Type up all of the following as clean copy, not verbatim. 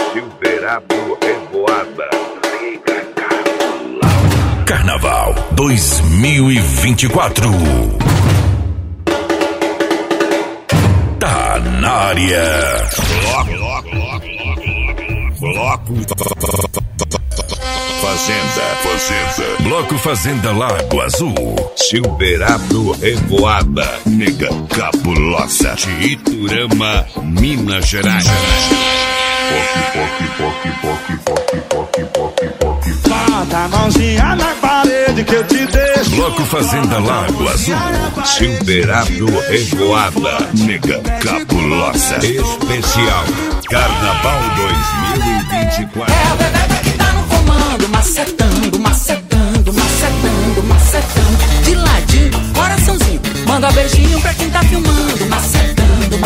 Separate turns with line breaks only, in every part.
Silverado Revoada.
Carnaval 2024. Tá na área.
Bloco Fazenda.
Bloco Fazenda Lago Azul.
Silverado Revoada. Nega Cabulosa. de Iturama, Minas Gerais.
Bota a mãozinha na parede que eu te deixo.
Bloco Fazenda Lago Azul.
Silverado Revoada. Nega Cabulosa. Especial Carnaval 2024.
É o bebê que tá no comando, macetando. De ladinho, coraçãozinho. Manda beijinho pra quem tá filmando. Macetando.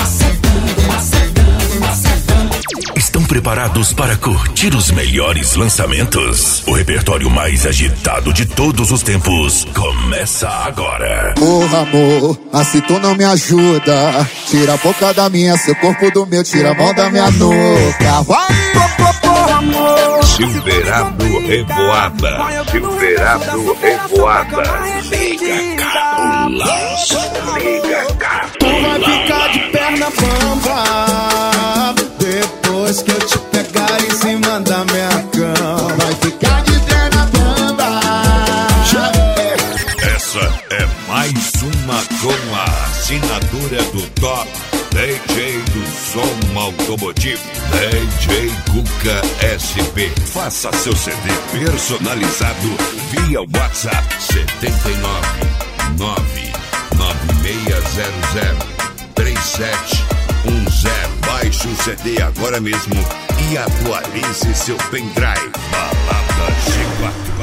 Estão preparados para curtir os melhores lançamentos? O repertório mais agitado de todos os tempos começa agora.
Porra, amor, assim tu não me ajuda. Tira a boca da minha, seu corpo do meu, tira a mão da minha nuca. Porra, amor.
Silverado Revoada.
Liga Cabulosa. Tu vai ficar de perna bamba depois que eu te pegar em cima da minha cama.
Vai ficar de perna bamba.
Essa é mais uma com a assinatura do top DJ do som automotivo, DJ Cuca SP. Faça seu CD personalizado via WhatsApp 799-9600-3710. Baixe o CD agora mesmo e atualize seu pendrive. Balada G4.